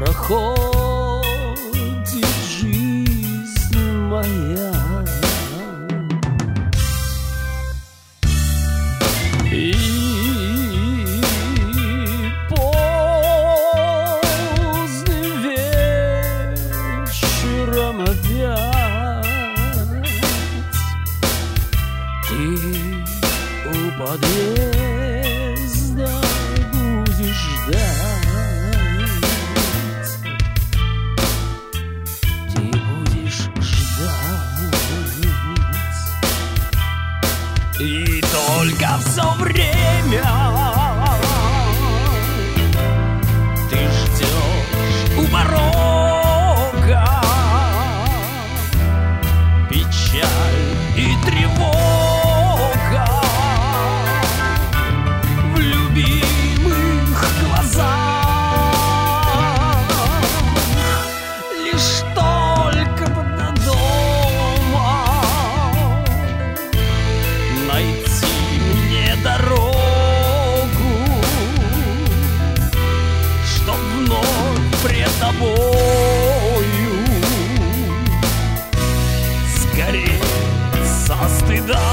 проходит жизнь моя. И поздним вечером опять ты у подъезда будешь ждать. Ты будешь ждать. И только все время ты ждешь у порога. Печаль и тревога в любимых глазах. Лишь только до дома найти мне дорогу, чтоб вновь пред тобою сгореть со стыда.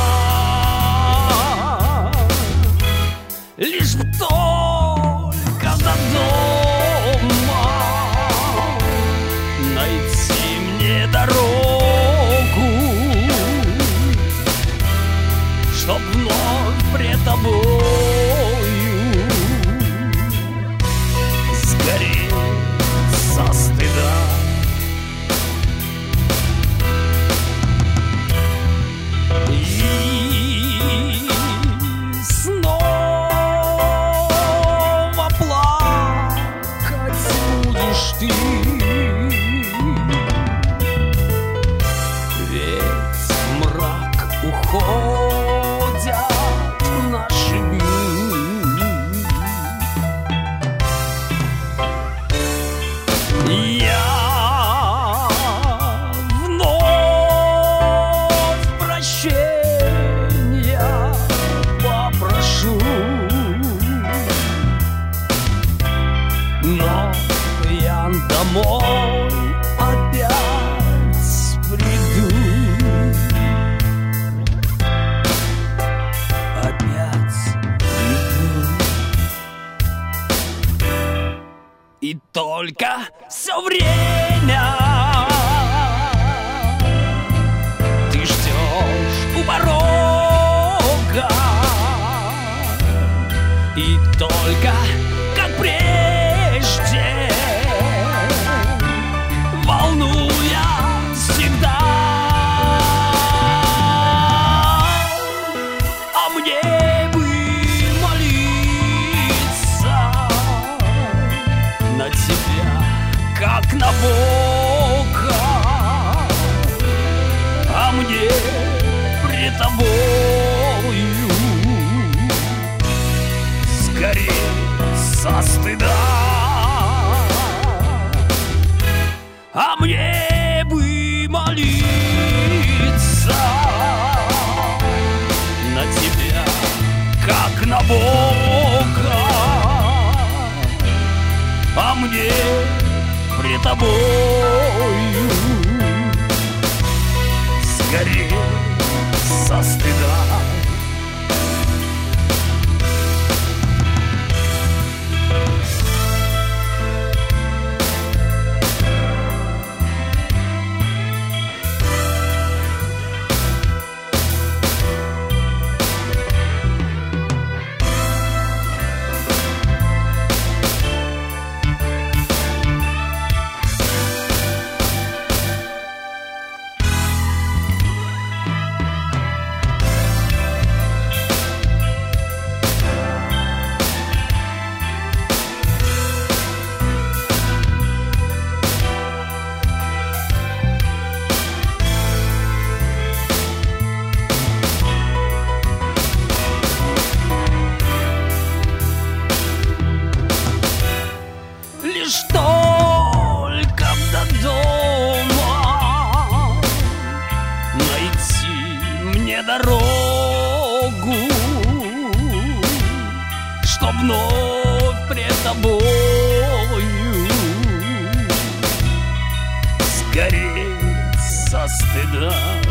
Лишь б только до дома найти мне дорогу, чтоб вновь пред тобою сгореть со стыда. И снова плакать будешь ты, ведь в мрак уходят наши дни. Я вновь прощения попрошу, но я домой опять приду. Опять приду. И только все время ты ждешь у порога. И только, как прежде, волнуя всегда, а мне бы молиться на тебя, как на Бога, а мне пред тобою сгореть со стыда. А мне бы молиться на тебя, как на Бога, а мне пред тобою сгореть со стыда. дорогу, чтоб вновь пред тобою стыда.